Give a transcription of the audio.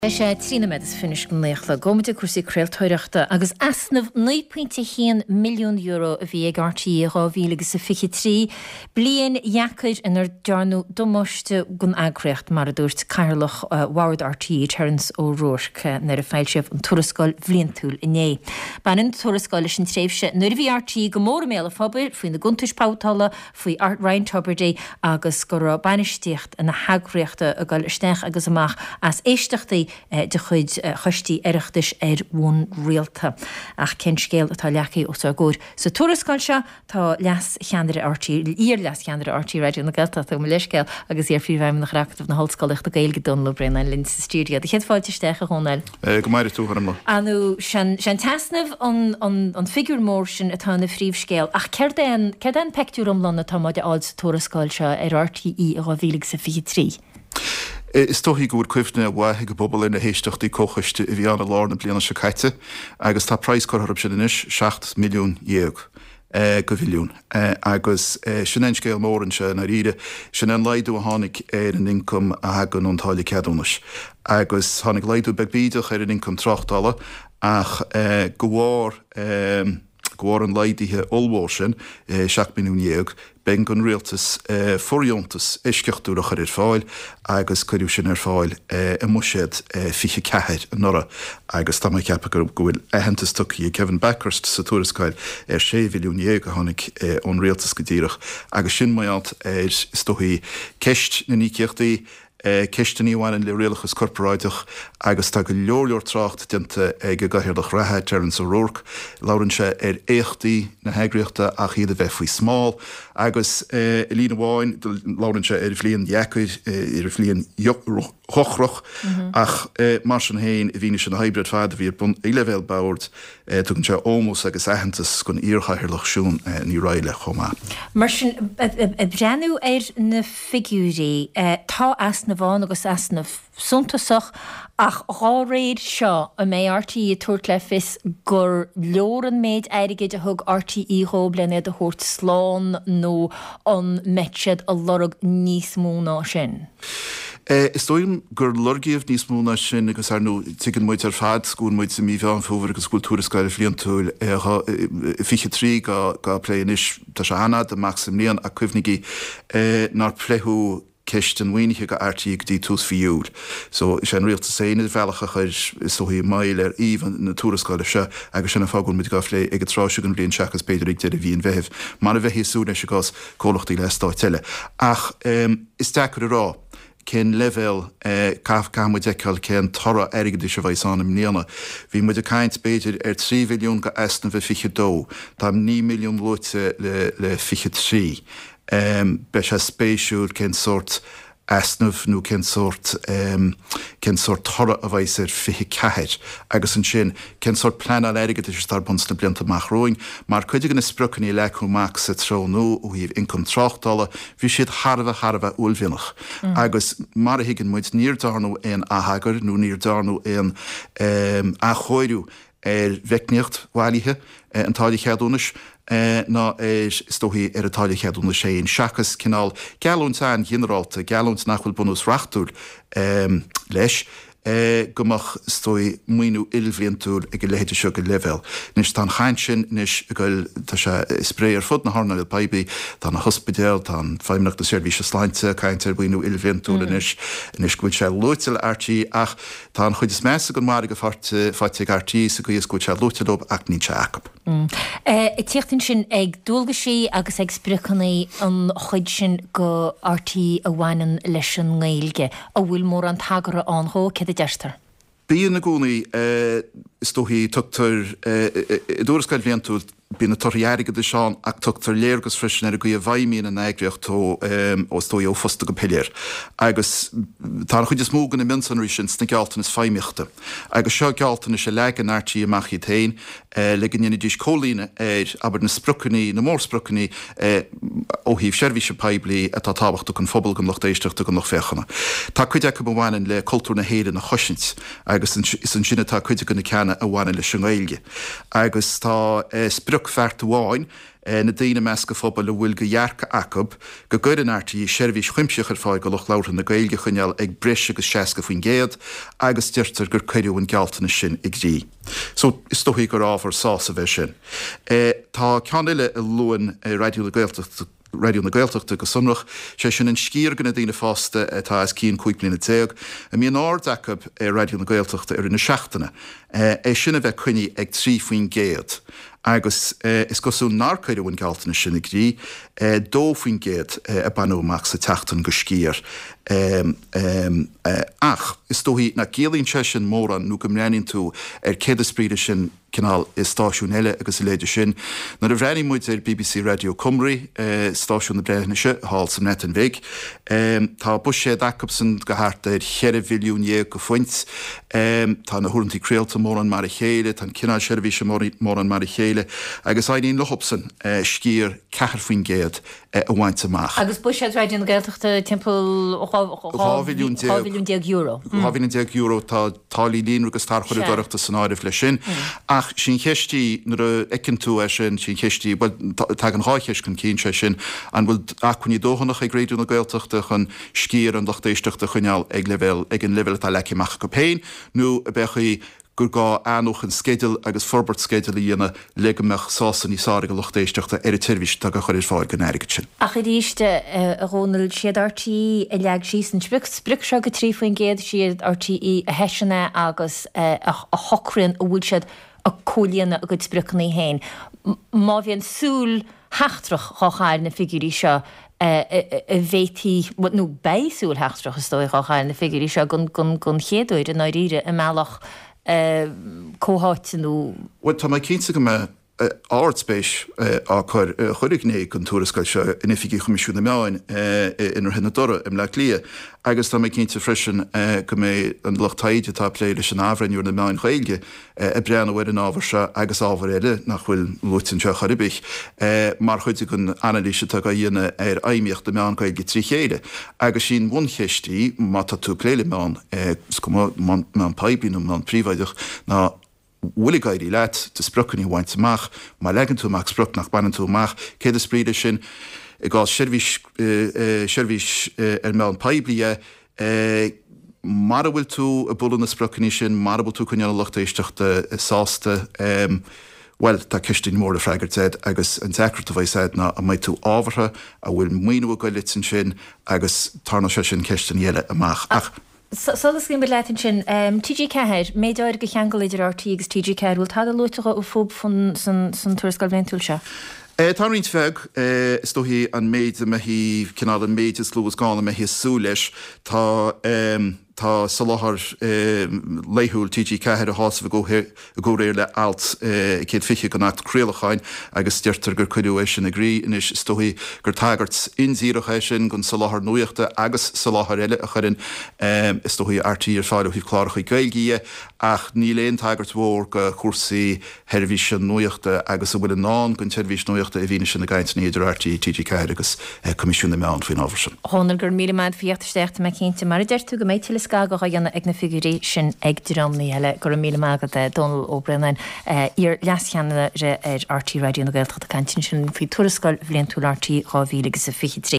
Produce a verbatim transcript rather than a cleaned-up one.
sé trína me is finis go néchla gomide cuasí creaaltóireachta agus asnamh nine points one milliún euro a bhí ag R T É rábhí agus sa fiche trí blian jacuid inar dearnú domoiste gun agreacht mar a dúirt Cairlach uh, Ward R T É Terence O'Rourke nar a feilseh an tuarascáil bhliantúil inné. Banan tuarascáil sin tréimhse nuair bhí R T É go mór méle fphobal faoin na guntais pátála faoi Ryan Tubridy agus go ra bainisteocht in na hagreaachta a gáil isteach agus amach as éisteachtaí de chuid chustí iireachtais ar bhún rialta ach cén scéal atá leachaí os a gúr. Sa tuarascáil se tá leas cheandaire R T É, ír leas cheandaire R T É radio na Gaelta tá leiscéil agus ar fríomhhaim nach reachtamh na hallscoileachta Gaeilge Dunlo Brenna linn sa stúdio. De chéad fáilte steach a hónail. Go maidir tú harm. Anú sin tasnamh an an figúr mór sin atá na phríomhscéal ach ceir den ceir den pectúr amlanna tá maide áil sa tuarascáil se ar R T É a bhílig sa fiche trí. Is toch goed cuifne a bhaithe go bobbal ina héisteachtaí cóchaiste i bhí anna lána bliana se caite, agus tá preiscóthar sin inis seacht milliún dhéag go bhiliún. Agus sin an scéal móran se na ríide sin an leidú a tháinig ar an income a hagan an tála ceadúnas. Agus tháinig leidú begbíideach ar an income trochtala ach go bhár Gwar an leidithe olbhór sin seach milliún dhéag ben gon rialtas foriontas isceachtúach ar fáil agus chuirú sin ar fáil i muisiad fiche ceithir an nora agus tá mai ceappa gur bhfuil aitheantas tucaí Kevin Backhurst sa tuarascáil ar sé milliún dhéag a tháinig ón rialtas go dtíireach agus sin maiad ar stochaí ceist na níceachtaí Kisten íhhain le réalachas corporáideach agus tá go leorleor tracht dinta ag go gairdach rathe Terence O'Rourke, laurann se ar éachtaí na heagreaachta a chiad a bheith faoi smáil, agus i lína bháin laurann se ar bhliain jacuid ar bhliain chochroch ach mar sin héin i bhíine sin hybrid fad a bhí bun ilevel bauert tugann se ómós agus aitheantas gon íorchairlach siún ní ráile chomá. Mar sin brenn ar na figúí tá as na bháin agus as na suntasach ach rá réad seo a mé R T É tuairt le fis gur leoran méid airigid a thug R T É róblenna a thuirt sláán nó an meitiad a lorug níos mó ná sin. Is dóim gur lorgíomh níos múna sin agus ar nó tuigeann muid ar fad scún muid sa míbheán fómhar agus cultúrascáil fliantúil fiche trí go pléanis tá se hana de Maximilian a cuimhnigí nar pléthú ceist an mhaoinithe go R T É go dtí tús fiúil. So is an rialta séine bhealacha chuir is soí mail ar íomh na túrascáile se agus sinna fágún mit gaflé ag tráisiúgan blion seachas beidir ag de a bhíon bheitheh. Mar a bheithí súna se gás cólachtaí le stáitile. Ach is deacair rá. Cén level caf cam muid eáil cén torra airigid is a bhaith anam níana. Bhí muid a caint beidir ar trí milliún go esna bheith fiche dó, tá ní milliún lúte le fiche trí. Be se spéisiúr cén sort asnamh nó cén sort cén sort torra a bhaith ar fiche ceithir. Agus an sin cén sort pleanal airigid is tar bons na blianta machróing, mar chuidir gan is sprucaní lecu max sa tró nó ó híh income trochtala, bhí siad harbh harbh úlbhinach. Agus mar a higann muid níor darnú éon athagair nó níor darnú éon a choirú ar bheicneocht bhailithe an táide cheadúnas ná stóhí ar a táide cheadúna sé in seachas cinál gealúnt an generalta, gealúnt nachfuil bunús rachtúil leis, gomach stoi muoinú ilbhliantúil ag go léite seo go level. Nis tá chaint sin nis goil tá se spréir fud na harna le paibí, tá na hospidéal, tá feimnach na seirbhí se sláinte, caint ar muoinú ilbhliantúil inis, nis gúil se lúteil R T É ach tá an chuid is measa go mar go fáte R T É sa go is gúil se lúteilób ach ní se acap. I tíochttain sin ag dúlga sí agus ag sprucannaí an chuid sin go R T É a bhhainan leis an Gaeilge a bhfuil mór an tagara anthó cé a deistar. Bíon na gúnaí stóhí tugtar i dúrascáil bhliantúil bí na torriarige de seán ach tugtar léargus frisin ar a go a bhaimíon an éagreacht ó stóí ó fosta go pilléir. Agus tá chuid is mógan na minsanrí sin sna gealtain is feimimeachta. Agus seo gealtain is se legan R T É amach í tain, le gannne dís cólína ar aber na sprucaní, na mór sprucaní ó híh seirbhí se peblií atá tábhachtú an phobal go nach éisteachta go nach fechanna. Tá chuide go bhhainin le cultúr na héad na choisint, agus is an sinna tá chuide go na ceanna a bhhainin le sin Gaeilge. Agus tá spruc feart bháin na daine measca phobal le bhfuil go dhearca acab go gcuir an R T E seirbhís chuimseach ar fáil go loch láir na gailge chuneal ag bris agus seaca faoin géad agus deirtar gur cuireú an gealtainna sin ag dí. So is stohí gur ábhar sása bheith sin. Tá ceanile a luan radioú na Gaeltacht radio na Gaeltachta go sumrach sé sin an scír gona dtíine fásta atá is cín chuig blina téag a mí an áard acab radio na Gaeltachta ar ina seachtainna é sinna bheith cuine ag trí faoin géad agus is gosú nácaide bhain gealtainna sinna grí dó faoin géad a banúach sa teachtain go scír. Um, um, uh, ach, is dóhí na gélín se sin móran nó go mréann tú ar céad spríide sin canál is stáisiún eile agus i léidir sin. Na a bhreaní muid ar B B C Radio Cymru, uh, stáisiún na breithneise, hall sam net an bhig. Um, tá bus sé dacabsan go háart ar cheireh mhilliún é go foint. Um, tá na thuirntí créalta móran mar a chéile, tá cinál seirbhíse móran mar a chéile, agus aidíon lochopsan uh, scír cethar faoin géad uh, a bhaint amach. Agus bus sé radio na Gaeltachta timpeall Hábhilliún déag euro. Hábhíonn déag euro tá talí líon agus tar chuir doireachta san áidir le sin. Ach sin cheistí nuair a ecinn tú sin sin cheistí tá an háicheis chun cín sé sin an bhfuil acuní dóhannach ag gréadú na Gaeltachta chun scír an dochtéisteachta chuneal ag level ag an level tá lecimach go péin nó a bechaí gur gá anoch an skedul agus forbert skedul íana legamach sásan í sára go lochtéisteachta ar a tirvis tá go choir fáil gan airigid sin. Ach i ríiste a rónal siad R T E a leag síos an sbric se go trí faoin géad siad R T E a heisina agus a hocrann a bhúil siad a cólianna a go sbricnaí héin. Má bhíon súl heachtrach cháchail na figurí seo a bhétí nó béisúil heachtrach is dói cháchail na figurí seo gon chéadúir a náiríre a meach cóháitinú. Well, tá mai cínsa go me áardspéis á chuir chuirigné chun túrascail seo in ifigí chumisisiúna meáin inar hinna dora im le lia. Agus tá mé cinnta freisin go mé an lochtaide tá pléile sin áhrainúr na meáin chuilge a breanna bhfuir an ábhar se agus ábhar éile nach bhfuil lutin seo charibich. Mar chuide gon analíse tá go dhéine ar aimíocht de meáin chuilge trí chéile. Agus sin bhuncheistí má tá tú pléile meáin meán paibín meán príomhaideach ná bhuilig gaiirí leat de spruchaní bhaint amach, má legan tú amach spruch nach banan tú amach, céad a spríide sin i gá seirbhís ar meán paiblia mar a bhfuil tú a bulan na spruchaní sin, mar a bhfuil tú chuneanna lochtéisteachta sásta well, tá ceistín mór a freigart said agus an secret a bhaid said na a maid tú ábhartha a bhfuil muoinú a go litin sin agus tarna se sin ceistín dhéile amach. Ach, Solas gin beleitin sin T G Ceir, méidir go cheangal idir R T agus T G Ceir, bhfuil tá a luitecha ó fób san tuairascail bhaintúil se? Tá rint feg is dóhí an méid a hí cinál an méid is lúgus gána me hí sú leis tá Tá sa láthar léithúil T G Ceir a hása go réir le alt céad fiche go nachtcréalacháin agus deirtar gur chuidú é sin agrí inis stohí gur tagart inzíirecha sin gon sa láthar nuachta agus sa láthar eile a churin is stohí R T ar fáil hí chláracha gailgí ach ní léon tagart mhór go chósaí herbhís sin nuachta agus a bhfuil ná gon teirhís nuachta a bhíine sin na gaiintna idir R T T G Ceir agus comisiúna meán faoin ábhar sin. Tháinig gur mí maid fiachtarsteachta me cinnte mar deir tú go méid tuilis ga go dhéanana ag na figurí sin ag dramnaí heile gur mí mágad Donald O'Brien ar leascheanna ar R T Radio na Gaeltachta cantin sin faoi tuairascail bhliain tú R T dhá mhíle agus a fiche trí.